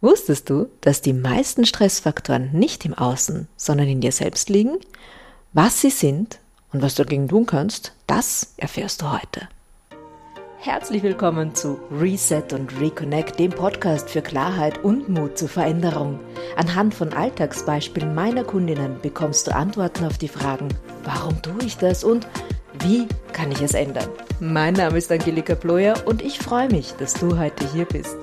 Wusstest du, dass die meisten Stressfaktoren nicht im Außen, sondern in dir selbst liegen? Was sie sind und was du dagegen tun kannst, das erfährst du heute. Herzlich willkommen zu Reset und Reconnect, dem Podcast für Klarheit und Mut zur Veränderung. Anhand von Alltagsbeispielen meiner Kundinnen bekommst du Antworten auf die Fragen, warum tue ich das und wie kann ich es ändern? Mein Name ist Angelika Ployer und ich freue mich, dass du heute hier bist.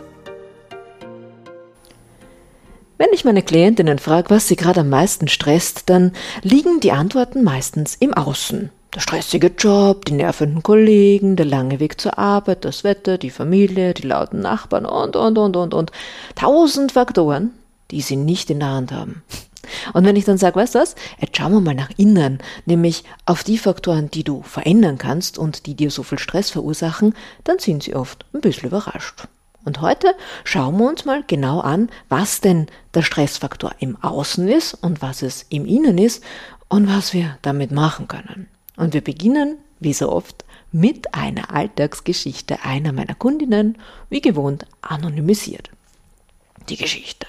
Wenn ich meine Klientinnen frage, was sie gerade am meisten stresst, dann liegen die Antworten meistens im Außen. Der stressige Job, die nervenden Kollegen, der lange Weg zur Arbeit, das Wetter, die Familie, die lauten Nachbarn und. 1000 Faktoren, die sie nicht in der Hand haben. Und wenn ich dann sage, weißt du was, jetzt schauen wir mal nach innen, nämlich auf die Faktoren, die du verändern kannst und die dir so viel Stress verursachen, dann sind sie oft ein bisschen überrascht. Und heute schauen wir uns mal genau an, was denn der Stressfaktor im Außen ist und was es im Innen ist und was wir damit machen können. Und wir beginnen, wie so oft, mit einer Alltagsgeschichte einer meiner Kundinnen, wie gewohnt anonymisiert. Die Geschichte.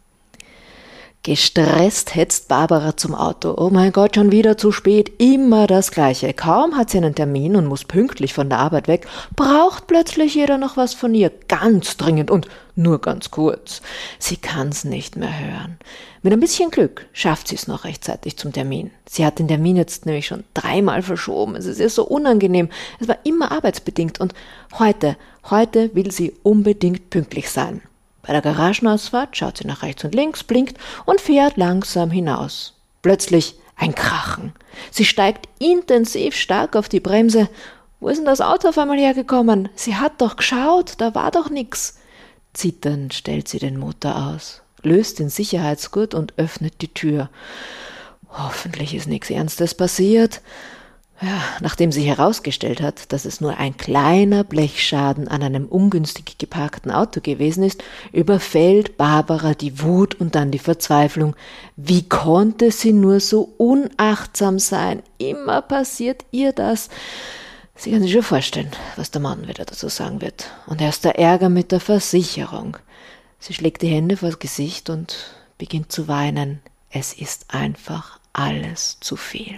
Gestresst hetzt Barbara zum Auto. Oh mein Gott, schon wieder zu spät, immer das Gleiche. Kaum hat sie einen Termin und muss pünktlich von der Arbeit weg, braucht plötzlich jeder noch was von ihr, ganz dringend und nur ganz kurz. Sie kann's nicht mehr hören. Mit ein bisschen Glück schafft sie es noch rechtzeitig zum Termin. Sie hat den Termin jetzt nämlich schon 3-mal verschoben. Es ist ihr so unangenehm. Es war immer arbeitsbedingt und heute will sie unbedingt pünktlich sein. Bei der Garagenausfahrt schaut sie nach rechts und links, blinkt und fährt langsam hinaus. Plötzlich ein Krachen. Sie steigt intensiv stark auf die Bremse. Wo ist denn das Auto auf einmal hergekommen? Sie hat doch geschaut, da war doch nix. Zitternd stellt sie den Motor aus, löst den Sicherheitsgurt und öffnet die Tür. Hoffentlich ist nichts Ernstes passiert. Ja, nachdem sie herausgestellt hat, dass es nur ein kleiner Blechschaden an einem ungünstig geparkten Auto gewesen ist, überfällt Barbara die Wut und dann die Verzweiflung. Wie konnte sie nur so unachtsam sein? Immer passiert ihr das. Sie kann sich schon vorstellen, was der Mann wieder dazu sagen wird. Und erst der Ärger mit der Versicherung. Sie schlägt die Hände vors Gesicht und beginnt zu weinen. Es ist einfach alles zu viel.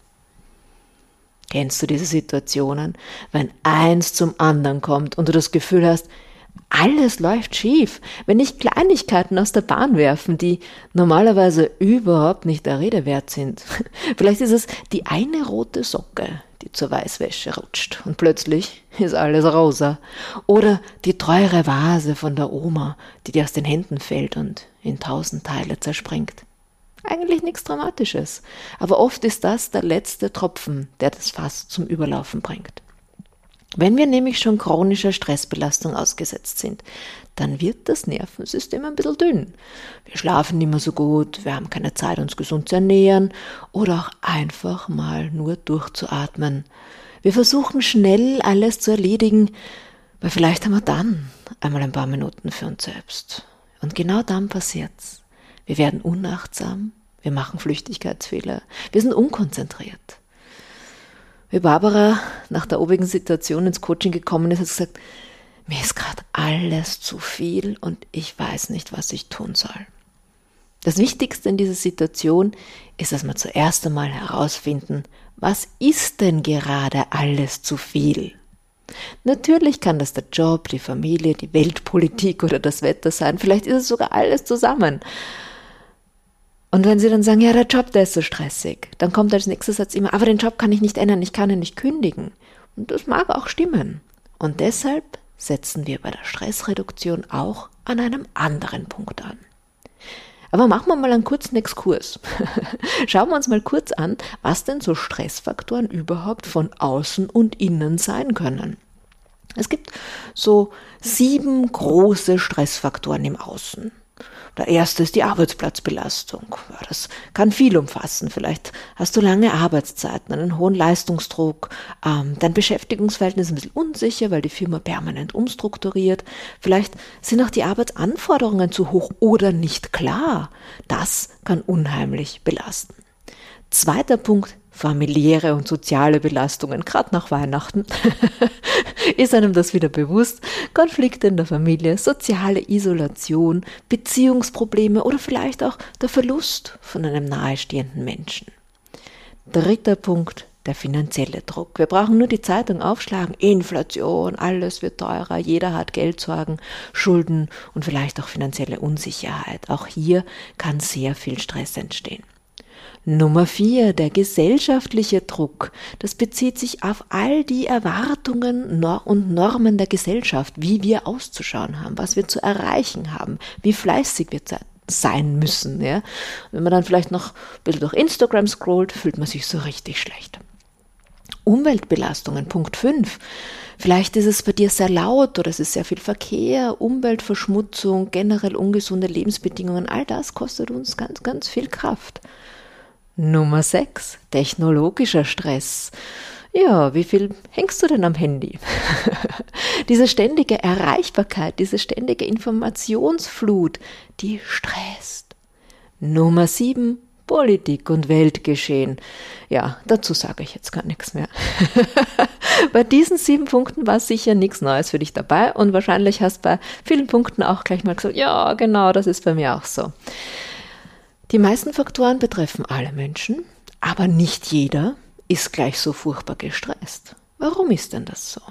Kennst du diese Situationen, wenn eins zum anderen kommt und du das Gefühl hast, alles läuft schief, wenn nicht Kleinigkeiten aus der Bahn werfen, die normalerweise überhaupt nicht der Rede wert sind. Vielleicht ist es die eine rote Socke, die zur Weißwäsche rutscht und plötzlich ist alles rosa. Oder die teure Vase von der Oma, die dir aus den Händen fällt und in 1000 Teile zerspringt. Eigentlich nichts Dramatisches, aber oft ist das der letzte Tropfen, der das Fass zum Überlaufen bringt. Wenn wir nämlich schon chronischer Stressbelastung ausgesetzt sind, dann wird das Nervensystem ein bisschen dünn. Wir schlafen nicht mehr so gut, wir haben keine Zeit, uns gesund zu ernähren oder auch einfach mal nur durchzuatmen. Wir versuchen schnell alles zu erledigen, weil vielleicht haben wir dann einmal ein paar Minuten für uns selbst. Und genau dann passiert's. Wir werden unachtsam, wir machen Flüchtigkeitsfehler, wir sind unkonzentriert. Wie Barbara nach der obigen Situation ins Coaching gekommen ist, hat sie gesagt, mir ist gerade alles zu viel und ich weiß nicht, was ich tun soll. Das Wichtigste in dieser Situation ist, dass wir zuerst einmal herausfinden, was ist denn gerade alles zu viel? Natürlich kann das der Job, die Familie, die Weltpolitik oder das Wetter sein, vielleicht ist es sogar alles zusammen. Und wenn sie dann sagen, ja, der Job, der ist so stressig, dann kommt als nächster Satz immer, aber den Job kann ich nicht ändern, ich kann ihn nicht kündigen. Und das mag auch stimmen. Und deshalb setzen wir bei der Stressreduktion auch an einem anderen Punkt an. Aber machen wir mal einen kurzen Exkurs. Schauen wir uns mal kurz an, was denn so Stressfaktoren überhaupt von außen und innen sein können. Es gibt so 7 große Stressfaktoren im Außen. Der erste ist die Arbeitsplatzbelastung. Ja, das kann viel umfassen. Vielleicht hast du lange Arbeitszeiten, einen hohen Leistungsdruck, dein Beschäftigungsverhältnis ist ein bisschen unsicher, weil die Firma permanent umstrukturiert. Vielleicht sind auch die Arbeitsanforderungen zu hoch oder nicht klar. Das kann unheimlich belasten. Zweiter Punkt, familiäre und soziale Belastungen, gerade nach Weihnachten, ist einem das wieder bewusst, Konflikte in der Familie, soziale Isolation, Beziehungsprobleme oder vielleicht auch der Verlust von einem nahestehenden Menschen. Dritter Punkt, der finanzielle Druck. Wir brauchen nur die Zeitung aufschlagen, Inflation, alles wird teurer, jeder hat Geldsorgen, Schulden und vielleicht auch finanzielle Unsicherheit. Auch hier kann sehr viel Stress entstehen. Nummer 4, der gesellschaftliche Druck. Das bezieht sich auf all die Erwartungen und Normen der Gesellschaft, wie wir auszuschauen haben, was wir zu erreichen haben, wie fleißig wir sein müssen. Ja? Wenn man dann vielleicht noch ein bisschen durch Instagram scrollt, fühlt man sich so richtig schlecht. Umweltbelastungen, Punkt 5. Vielleicht ist es bei dir sehr laut oder es ist sehr viel Verkehr, Umweltverschmutzung, generell ungesunde Lebensbedingungen. All das kostet uns ganz, ganz viel Kraft. Nummer 6, technologischer Stress. Ja, wie viel hängst du denn am Handy? Diese ständige Erreichbarkeit, diese ständige Informationsflut, die stresst. Nummer 7, Politik und Weltgeschehen. Ja, dazu sage ich jetzt gar nichts mehr. Bei diesen 7 Punkten war sicher nichts Neues für dich dabei und wahrscheinlich hast du bei vielen Punkten auch gleich mal gesagt, ja, genau, das ist bei mir auch so. Die meisten Faktoren betreffen alle Menschen, aber nicht jeder ist gleich so furchtbar gestresst. Warum ist denn das so?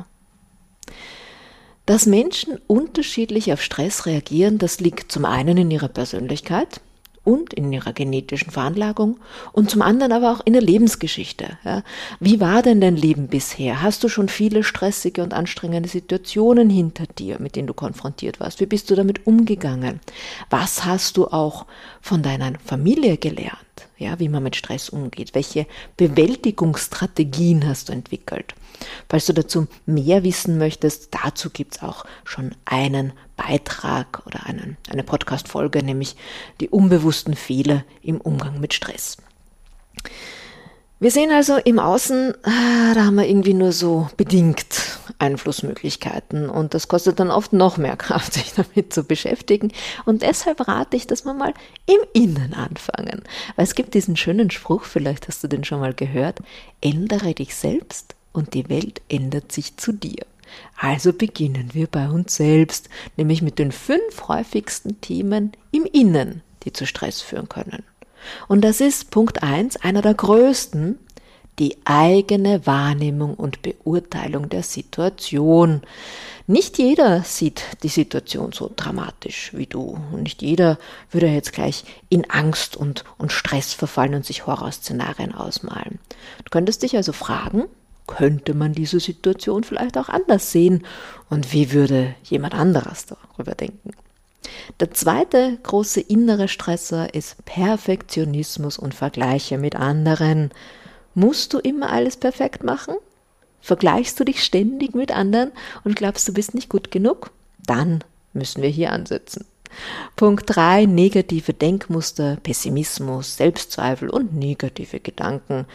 Dass Menschen unterschiedlich auf Stress reagieren, das liegt zum einen in ihrer Persönlichkeit und in ihrer genetischen Veranlagung und zum anderen aber auch in der Lebensgeschichte. Ja. Wie war denn dein Leben bisher? Hast du schon viele stressige und anstrengende Situationen hinter dir, mit denen du konfrontiert warst? Wie bist du damit umgegangen? Was hast du auch von deiner Familie gelernt? Ja, wie man mit Stress umgeht? Welche Bewältigungsstrategien hast du entwickelt? Falls du dazu mehr wissen möchtest, dazu gibt es auch schon einen Beitrag oder eine Podcast-Folge, nämlich die unbewussten Fehler im Umgang mit Stress. Wir sehen also im Außen, da haben wir irgendwie nur so bedingt Einflussmöglichkeiten und das kostet dann oft noch mehr Kraft, sich damit zu beschäftigen und deshalb rate ich, dass wir mal im Innen anfangen, weil es gibt diesen schönen Spruch, vielleicht hast du den schon mal gehört, ändere dich selbst und die Welt ändert sich zu dir. Also beginnen wir bei uns selbst, nämlich mit den 5 häufigsten Themen im Innen, die zu Stress führen können. Und das ist Punkt 1, einer der größten, die eigene Wahrnehmung und Beurteilung der Situation. Nicht jeder sieht die Situation so dramatisch wie du und nicht jeder würde jetzt gleich in Angst und Stress verfallen und sich Horrorszenarien ausmalen. Du könntest dich also fragen, könnte man diese Situation vielleicht auch anders sehen und wie würde jemand anderes darüber denken? Der zweite große innere Stressor ist Perfektionismus und Vergleiche mit anderen. Musst du immer alles perfekt machen? Vergleichst du dich ständig mit anderen und glaubst, du bist nicht gut genug? Dann müssen wir hier ansetzen. Punkt 3, negative Denkmuster, Pessimismus, Selbstzweifel und negative Gedanken.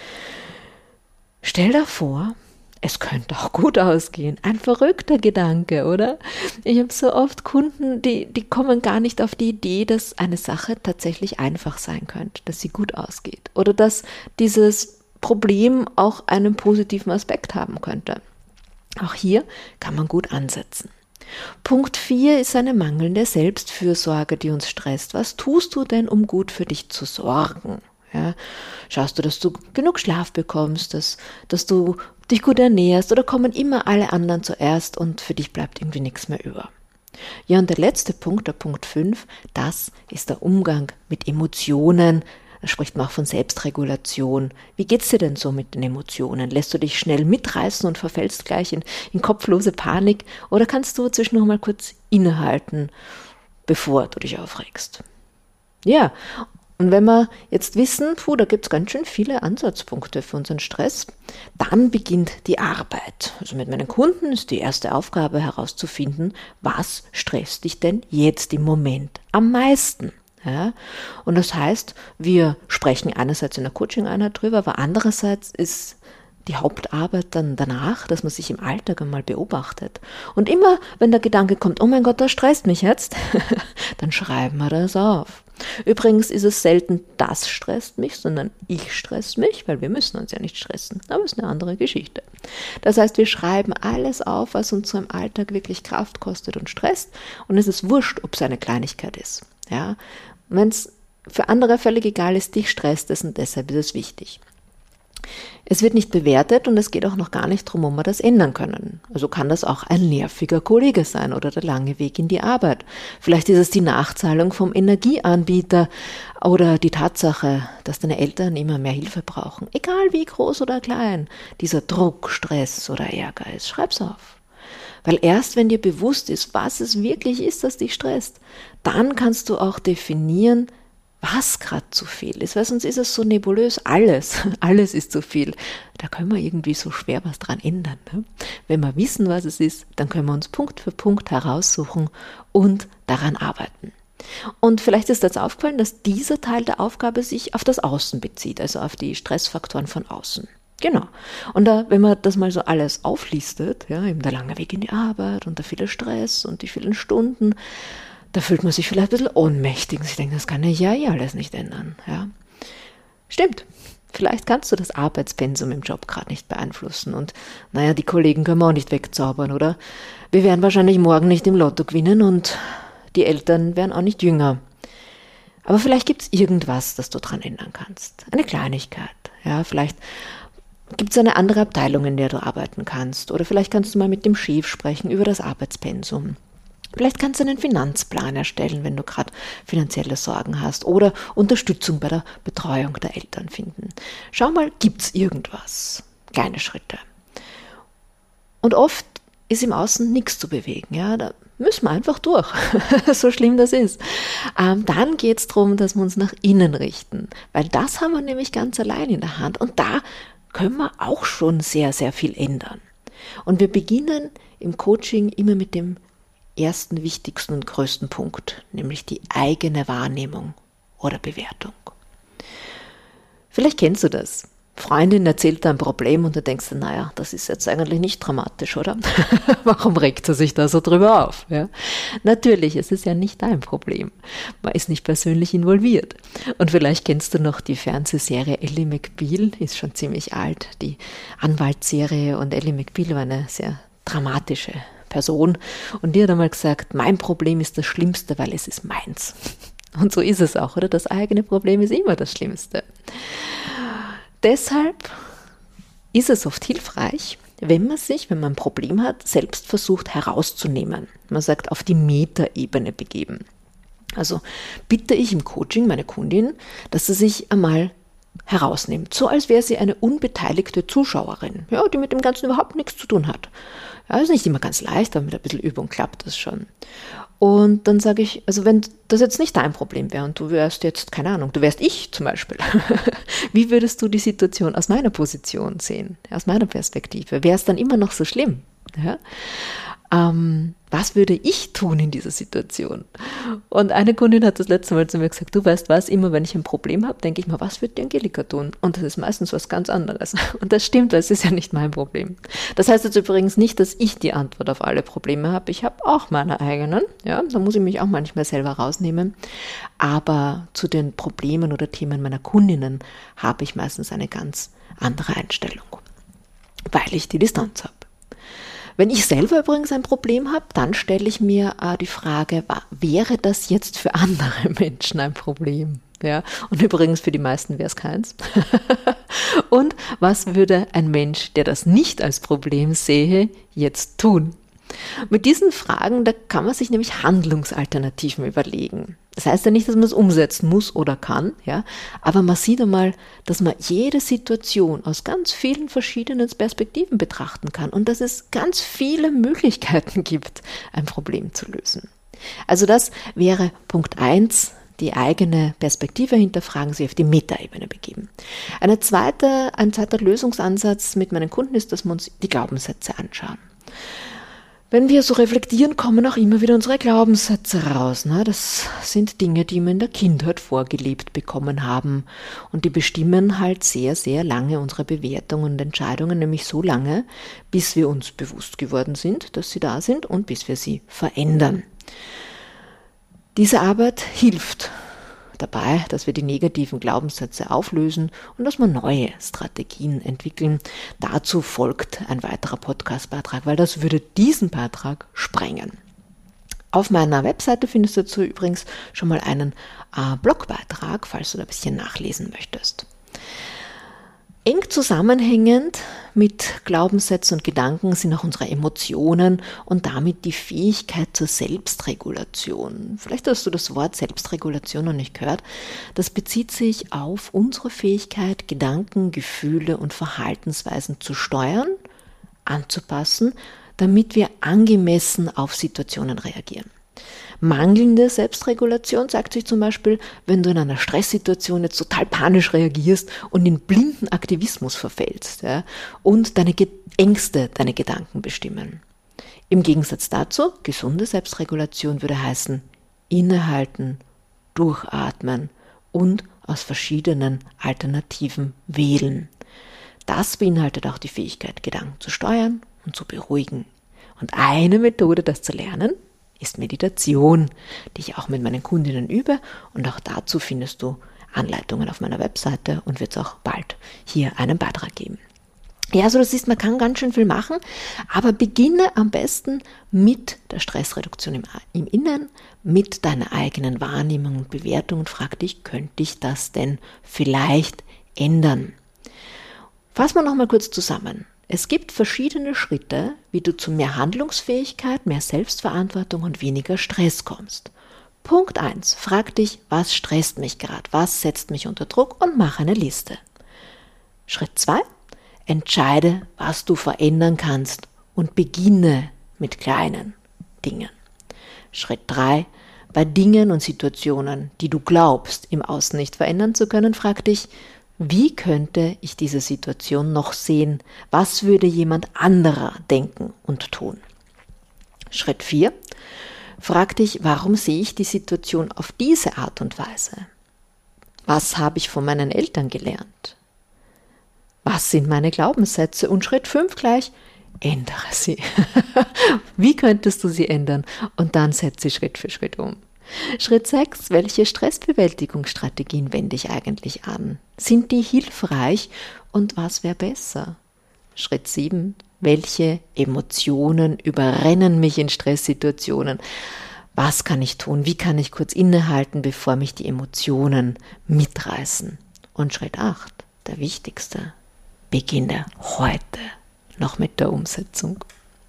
Stell dir vor, es könnte auch gut ausgehen. Ein verrückter Gedanke, oder? Ich habe so oft Kunden, die kommen gar nicht auf die Idee, dass eine Sache tatsächlich einfach sein könnte, dass sie gut ausgeht oder dass dieses Problem auch einen positiven Aspekt haben könnte. Auch hier kann man gut ansetzen. Punkt 4 ist eine mangelnde Selbstfürsorge, die uns stresst. Was tust du denn, um gut für dich zu sorgen? Ja, schaust du, dass du genug Schlaf bekommst, dass du dich gut ernährst oder kommen immer alle anderen zuerst und für dich bleibt irgendwie nichts mehr über. Ja, und der letzte Punkt, der Punkt 5, das ist der Umgang mit Emotionen. Da spricht man auch von Selbstregulation. Wie geht's dir denn so mit den Emotionen? Lässt du dich schnell mitreißen und verfällst gleich in kopflose Panik oder kannst du zwischendurch mal kurz innehalten, bevor du dich aufregst? Ja, und wenn wir jetzt wissen, da gibt es ganz schön viele Ansatzpunkte für unseren Stress, dann beginnt die Arbeit. Also mit meinen Kunden ist die erste Aufgabe herauszufinden, was stresst dich denn jetzt im Moment am meisten? Ja? Und das heißt, wir sprechen einerseits in der Coaching-Einheit drüber, aber andererseits ist die Hauptarbeit dann danach, dass man sich im Alltag einmal beobachtet. Und immer, wenn der Gedanke kommt, oh mein Gott, das stresst mich jetzt, dann schreiben wir das auf. Übrigens ist es selten, das stresst mich, sondern ich stress mich, weil wir müssen uns ja nicht stressen. Aber es ist eine andere Geschichte. Das heißt, wir schreiben alles auf, was uns so im Alltag wirklich Kraft kostet und stresst. Und es ist wurscht, ob es eine Kleinigkeit ist. Ja? Wenn es für andere völlig egal ist, dich stresst es und deshalb ist es wichtig. Es wird nicht bewertet und es geht auch noch gar nicht darum, ob wir das ändern können. Also kann das auch ein nerviger Kollege sein oder der lange Weg in die Arbeit. Vielleicht ist es die Nachzahlung vom Energieanbieter oder die Tatsache, dass deine Eltern immer mehr Hilfe brauchen. Egal wie groß oder klein dieser Druck, Stress oder Ärger ist, schreib's auf. Weil erst wenn dir bewusst ist, was es wirklich ist, das dich stresst, dann kannst du auch definieren, was gerade zu viel ist, weil sonst ist es so nebulös, alles ist zu viel. Da können wir irgendwie so schwer was dran ändern. Ne? Wenn wir wissen, was es ist, dann können wir uns Punkt für Punkt heraussuchen und daran arbeiten. Und vielleicht ist jetzt aufgefallen, dass dieser Teil der Aufgabe sich auf das Außen bezieht, also auf die Stressfaktoren von außen. Genau. Und wenn man das mal so alles auflistet, ja, eben der lange Weg in die Arbeit und der viele Stress und die vielen Stunden, da fühlt man sich vielleicht ein bisschen ohnmächtig. Ich denke, das kann ich ja alles nicht ändern. Ja. Stimmt. Vielleicht kannst du das Arbeitspensum im Job gerade nicht beeinflussen. Und die Kollegen können wir auch nicht wegzaubern, oder? Wir werden wahrscheinlich morgen nicht im Lotto gewinnen und die Eltern werden auch nicht jünger. Aber vielleicht gibt es irgendwas, das du dran ändern kannst. Eine Kleinigkeit. Ja, vielleicht gibt es eine andere Abteilung, in der du arbeiten kannst. Oder vielleicht kannst du mal mit dem Chef sprechen über das Arbeitspensum. Vielleicht kannst du einen Finanzplan erstellen, wenn du gerade finanzielle Sorgen hast oder Unterstützung bei der Betreuung der Eltern finden. Schau mal, gibt's irgendwas? Kleine Schritte. Und oft ist im Außen nichts zu bewegen. Ja, da müssen wir einfach durch, so schlimm das ist. Dann geht's darum, dass wir uns nach innen richten, weil das haben wir nämlich ganz allein in der Hand und da können wir auch schon sehr, sehr viel ändern. Und wir beginnen im Coaching immer mit dem ersten, wichtigsten und größten Punkt, nämlich die eigene Wahrnehmung oder Bewertung. Vielleicht kennst du das. Freundin erzählt ein Problem und du denkst, das ist jetzt eigentlich nicht dramatisch, oder? Warum regt sie sich da so drüber auf? Ja? Natürlich, es ist ja nicht dein Problem. Man ist nicht persönlich involviert. Und vielleicht kennst du noch die Fernsehserie Ally McBeal, ist schon ziemlich alt, die Anwaltsserie, und Ally McBeal war eine sehr dramatische Person und die hat einmal gesagt, mein Problem ist das Schlimmste, weil es ist meins. Und so ist es auch, oder? Das eigene Problem ist immer das Schlimmste. Deshalb ist es oft hilfreich, wenn man ein Problem hat, selbst versucht herauszunehmen. Man sagt, auf die Metaebene begeben. Also bitte ich im Coaching meine Kundin, dass sie sich einmal herausnimmt, so als wäre sie eine unbeteiligte Zuschauerin, ja, die mit dem Ganzen überhaupt nichts zu tun hat. Ja, ist nicht immer ganz leicht, aber mit ein bisschen Übung klappt das schon. Und dann sage ich, also wenn das jetzt nicht dein Problem wäre und du wärst jetzt, keine Ahnung, du wärst ich zum Beispiel, wie würdest du die Situation aus meiner Position sehen, aus meiner Perspektive? Wäre es dann immer noch so schlimm? Ja? Was würde ich tun in dieser Situation? Und eine Kundin hat das letzte Mal zu mir gesagt, du weißt was, immer wenn ich ein Problem habe, denke ich mal, was wird die Angelika tun? Und das ist meistens was ganz anderes. Und das stimmt, weil es ist ja nicht mein Problem. Das heißt jetzt übrigens nicht, dass ich die Antwort auf alle Probleme habe. Ich habe auch meine eigenen, ja, da muss ich mich auch manchmal selber rausnehmen. Aber zu den Problemen oder Themen meiner Kundinnen habe ich meistens eine ganz andere Einstellung, weil ich die Distanz habe. Wenn ich selber übrigens ein Problem habe, dann stelle ich mir die Frage, wäre das jetzt für andere Menschen ein Problem? Ja? Und übrigens für die meisten wäre es keins. Und was würde ein Mensch, der das nicht als Problem sehe, jetzt tun? Mit diesen Fragen, da kann man sich nämlich Handlungsalternativen überlegen. Das heißt ja nicht, dass man es umsetzen muss oder kann, ja, aber man sieht einmal, dass man jede Situation aus ganz vielen verschiedenen Perspektiven betrachten kann und dass es ganz viele Möglichkeiten gibt, ein Problem zu lösen. Also das wäre Punkt 1, die eigene Perspektive hinterfragen, sich auf die Metaebene begeben. Ein zweiter Lösungsansatz mit meinen Kunden ist, dass wir uns die Glaubenssätze anschauen. Wenn wir so reflektieren, kommen auch immer wieder unsere Glaubenssätze raus. Ne? Das sind Dinge, die wir in der Kindheit vorgelebt bekommen haben. Und die bestimmen halt sehr, sehr lange unsere Bewertungen und Entscheidungen, nämlich so lange, bis wir uns bewusst geworden sind, dass sie da sind und bis wir sie verändern. Diese Arbeit hilft, dabei, dass wir die negativen Glaubenssätze auflösen und dass wir neue Strategien entwickeln. Dazu folgt ein weiterer Podcastbeitrag, weil das würde diesen Beitrag sprengen. Auf meiner Webseite findest du dazu übrigens schon mal einen Blogbeitrag, falls du da ein bisschen nachlesen möchtest. Eng zusammenhängend mit Glaubenssätzen und Gedanken sind auch unsere Emotionen und damit die Fähigkeit zur Selbstregulation. Vielleicht hast du das Wort Selbstregulation noch nicht gehört. Das bezieht sich auf unsere Fähigkeit, Gedanken, Gefühle und Verhaltensweisen zu steuern, anzupassen, damit wir angemessen auf Situationen reagieren. Mangelnde Selbstregulation zeigt sich zum Beispiel, wenn du in einer Stresssituation jetzt total panisch reagierst und in blinden Aktivismus verfällst, ja, und deine Ängste deine Gedanken bestimmen. Im Gegensatz dazu, gesunde Selbstregulation würde heißen, innehalten, durchatmen und aus verschiedenen Alternativen wählen. Das beinhaltet auch die Fähigkeit, Gedanken zu steuern und zu beruhigen. Und eine Methode, das zu lernen, ist Meditation, die ich auch mit meinen Kundinnen übe, und auch dazu findest du Anleitungen auf meiner Webseite und wird es auch bald hier einen Beitrag geben. Ja, also du siehst, man kann ganz schön viel machen, aber beginne am besten mit der Stressreduktion im Innen, mit deiner eigenen Wahrnehmung und Bewertung und frag dich, könnte ich das denn vielleicht ändern? Fassen wir nochmal kurz zusammen. Es gibt verschiedene Schritte, wie du zu mehr Handlungsfähigkeit, mehr Selbstverantwortung und weniger Stress kommst. Punkt 1. Frag dich, was stresst mich gerade, was setzt mich unter Druck, und mach eine Liste. Schritt 2. Entscheide, was du verändern kannst und beginne mit kleinen Dingen. Schritt 3. Bei Dingen und Situationen, die du glaubst, im Außen nicht verändern zu können, frag dich, wie könnte ich diese Situation noch sehen? Was würde jemand anderer denken und tun? Schritt 4. Frag dich, warum sehe ich die Situation auf diese Art und Weise? Was habe ich von meinen Eltern gelernt? Was sind meine Glaubenssätze? Und Schritt 5 gleich, ändere sie. Wie könntest du sie ändern? Und dann setze sie Schritt für Schritt um. Schritt 6. Welche Stressbewältigungsstrategien wende ich eigentlich an? Sind die hilfreich und was wäre besser? Schritt 7. Welche Emotionen überrennen mich in Stresssituationen? Was kann ich tun? Wie kann ich kurz innehalten, bevor mich die Emotionen mitreißen? Und Schritt 8. Der wichtigste. Beginne heute noch mit der Umsetzung.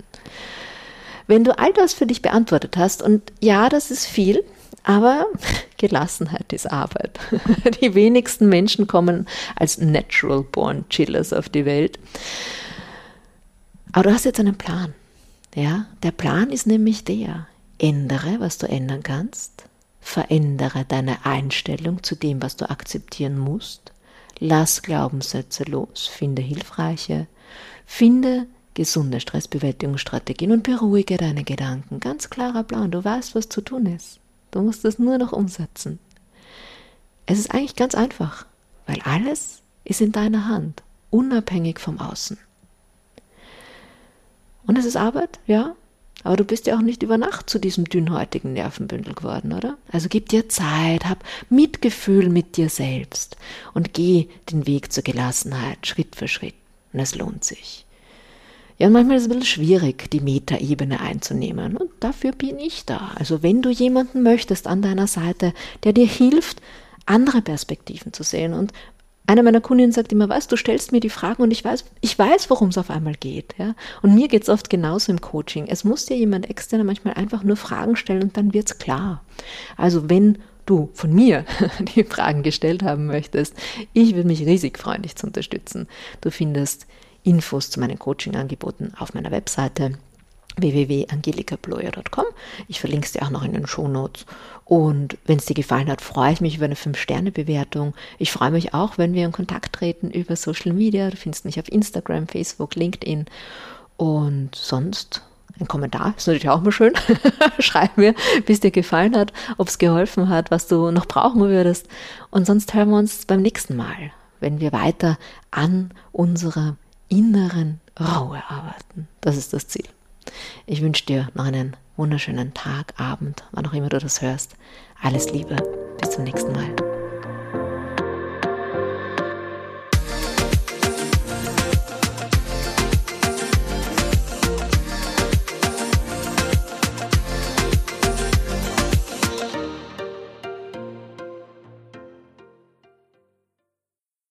Wenn du all das für dich beantwortet hast, und ja, das ist viel, aber Gelassenheit ist Arbeit. Die wenigsten Menschen kommen als natural born chillers auf die Welt. Aber du hast jetzt einen Plan. Ja? Der Plan ist nämlich der: Ändere, was du ändern kannst. Verändere deine Einstellung zu dem, was du akzeptieren musst. Lass Glaubenssätze los. Finde hilfreiche. Finde gesunde Stressbewältigungsstrategien und beruhige deine Gedanken. Ganz klarer Plan. Du weißt, was zu tun ist. Du musst es nur noch umsetzen. Es ist eigentlich ganz einfach, weil alles ist in deiner Hand, unabhängig vom Außen. Und es ist Arbeit, ja, aber du bist ja auch nicht über Nacht zu diesem dünnhäutigen Nervenbündel geworden, oder? Also gib dir Zeit, hab Mitgefühl mit dir selbst und geh den Weg zur Gelassenheit Schritt für Schritt. Und es lohnt sich. Ja, und manchmal ist es ein bisschen schwierig, die Metaebene einzunehmen. Und dafür bin ich da. Also wenn du jemanden möchtest an deiner Seite, der dir hilft, andere Perspektiven zu sehen. Und eine meiner Kundinnen sagt immer, weißt du, stellst mir die Fragen und ich weiß, worum es auf einmal geht. Ja? Und mir geht es oft genauso im Coaching. Es muss dir jemand externer manchmal einfach nur Fragen stellen und dann wird es klar. Also wenn du von mir die Fragen gestellt haben möchtest, ich würde mich riesig freuen, dich zu unterstützen. Du findest Infos zu meinen Coaching-Angeboten auf meiner Webseite www.angelikaployer.com. Ich verlinke es dir auch noch in den Shownotes. Und wenn es dir gefallen hat, freue ich mich über eine 5-Sterne-Bewertung. Ich freue mich auch, wenn wir in Kontakt treten über Social Media. Du findest mich auf Instagram, Facebook, LinkedIn. Und sonst ein Kommentar ist natürlich auch mal schön. Schreib mir, wie es dir gefallen hat, ob es geholfen hat, was du noch brauchen würdest. Und sonst hören wir uns beim nächsten Mal, wenn wir weiter an unserer inneren Ruhe arbeiten. Das ist das Ziel. Ich wünsche dir noch einen wunderschönen Tag, Abend, wann auch immer du das hörst. Alles Liebe. Bis Bis zum nächsten Mal.